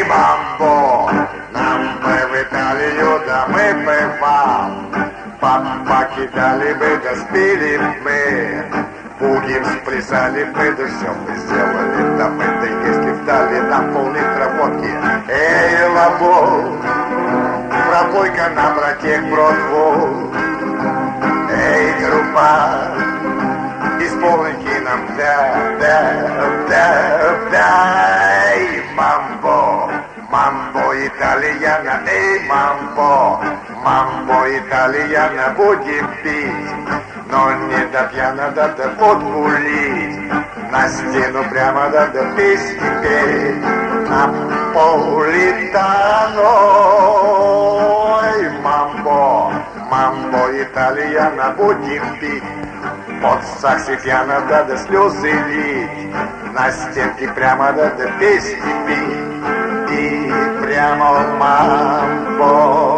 мамбо, нам бы в Италию, да мы бы вам. Покидали бы, да спили мы, бугим сплясали бы, да все мы сделали, да мы, да если вдали нам пол-литра водки. Эй, лабо, пропой-ка нам, братек, бродву. Эй, группа, исполните нам, да. Эй, мамбо, мамбо итальяна, эй, мамбо итальяна, будем пить, но не до пьяна, да водку лить, на стену прямо, да песни петь, Наполитано, эй, мамбо итальяна, будем пить, под сакси пьяно, да слезы лить, на стенке прямо, да песни петь, и прямо мамбо.